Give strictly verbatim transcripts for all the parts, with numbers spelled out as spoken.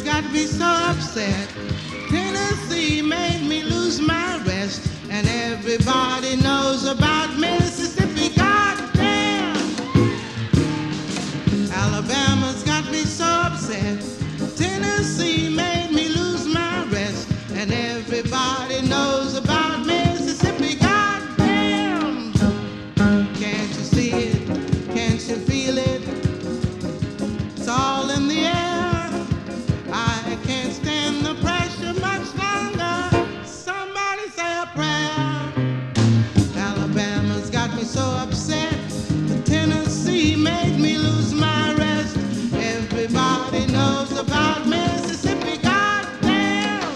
got me so upset. Tennessee made me lose my rest, and everybody knows about Mississippi. Goddamn! Alabama's got me so upset. Tennessee made me lose my rest, and everybody knows about Mississippi. Goddamn! Can't you see it? Can't you feel it? It's all in the air. I can't stand the pressure much longer. Somebody say a prayer. Alabama's got me so upset. Tennessee made me lose my rest. Everybody knows about Mississippi. Goddamn!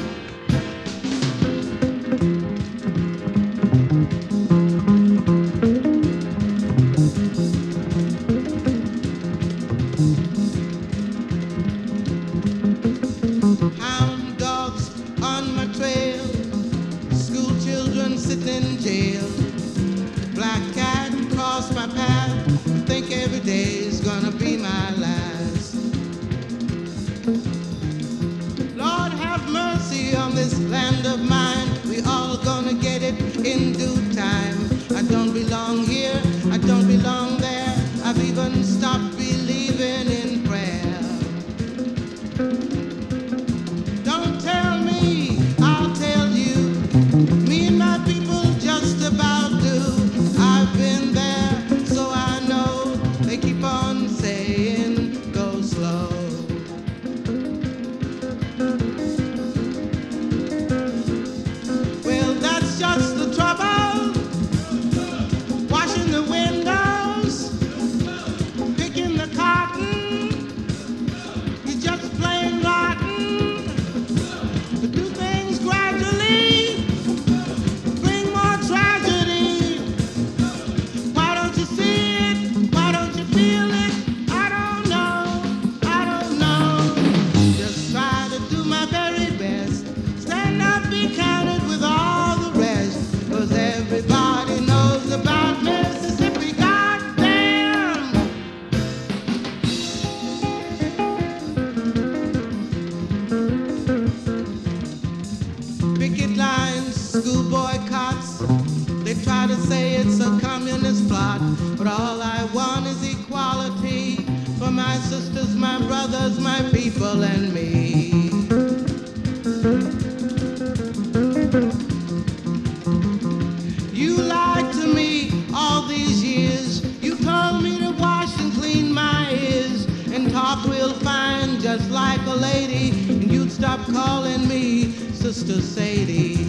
Hound dogs on my trail, school children sitting in jail. Black cat cross my path, think every day's gonna be my last. Lord have mercy on this land of mine. We all gonna get it in due time. I don't belong here, I don't belong there. I've even stopped believing in prayer. Don't tell me, I'll tell you. Me and my people just about do. I've been there, so I know. They keep on saying, go slow. Well, that's just the trouble. Washing the windows, picking the cotton. You're just plain rotten. To do things gradually bring more tragedy. Why don't you see it? Why don't you feel it? I don't know. I don't know. Just try to do my very best. Stand up, be counted with all the rest. 'Cause everybody knows about Mississippi. Goddamn! Picket lines, school boycotts. They try to say it's a communist plot, but all I want is equality for my sisters, my brothers, my people, and me. You lied to me all these years. You told me to wash and clean my ears and talk real fine, just like a lady, and you'd stop calling me Sister Sadie.